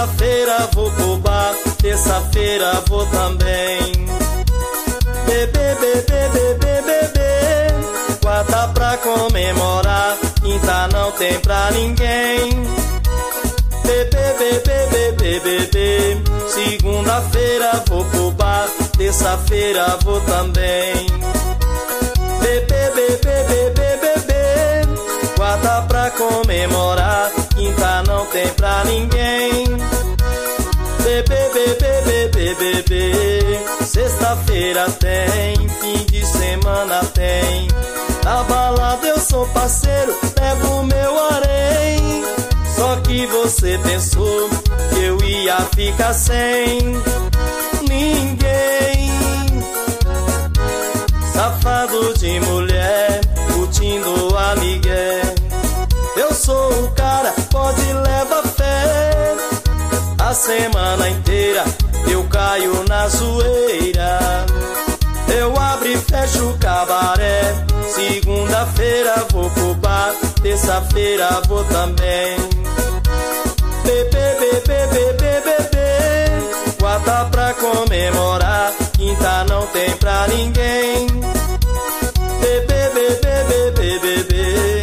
Segunda-feira vou pro bar, terça-feira vou também. Bebê, bebê, bebê, bebê. Quarta pra comemorar, quinta não tem pra ninguém. Bebê, bebê, bebê, bebê. Segunda-feira vou pro bar, terça-feira vou também. Bebê, bebê, bebê, bebê. Quarta pra comemorar, quinta não tem pra ninguém. Bebê, bebê, bebê, bebê. Sexta-feira tem, fim de semana tem. Na balada eu sou parceiro, levo meu harém. Só que você pensou que eu ia ficar sem ninguém. Safado de mulher, curtindo a migué. Eu sou o cara, pode levar fé. A semana inteira eu caio na zoeira. Eu abro e fecho o cabaré. Segunda-feira vou pro bar, terça-feira vou também. Bebê, bebê, bebê, bebê. Quarta pra comemorar, quinta não tem pra ninguém. Bebê, bebê, bebê, bebê.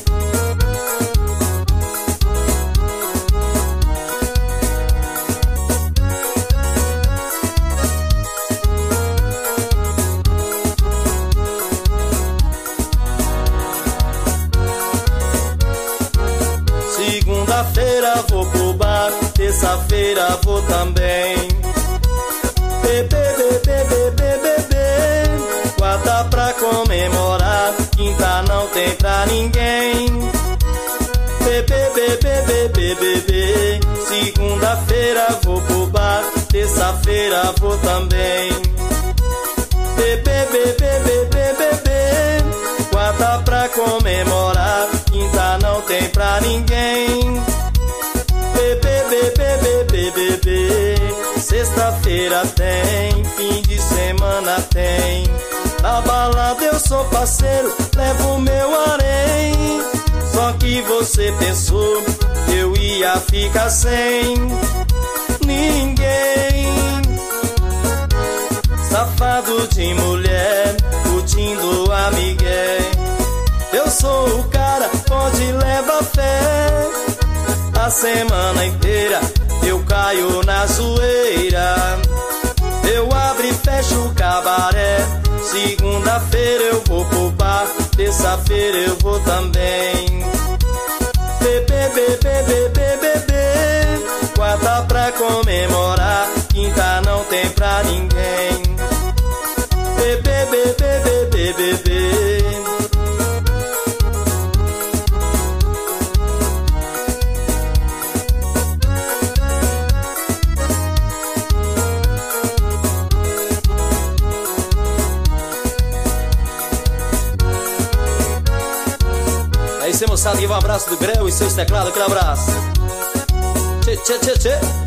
Segunda-feira vou pro bar, terça-feira vou também. Bebê, bebê, bebê, bebê. Quarta pra comemorar, quinta não tem pra ninguém. Bebê, bebê, bebê, bebê. Segunda-feira vou pro bar, terça-feira vou também. Bebê, bebê, bebê, bebê. Quarta pra comemorar, quinta não tem pra ninguém. Bebê, bebê, bebê, bebê. Sexta-feira tem, fim de semana tem. Na balada eu sou parceiro, levo meu harém. Só que você pensou que eu ia ficar sem ninguém. Safado de mulher, curtindo a migué. Eu sou o cara, pode levar fé. A semana inteira eu caio na zoeira. Eu abro e fecho o cabaré. Segunda-feira eu vou pro bar, terça-feira eu vou também. Bebê, bebê, bebê, bebê. Quarta pra comemorar, quinta não tem pra ninguém. Bebê, bebê, bebê, bebê. É isso aí, moçada, um abraço do Grel e seus teclados, aquele abraço. Tchê, tchê, tchê, tchê.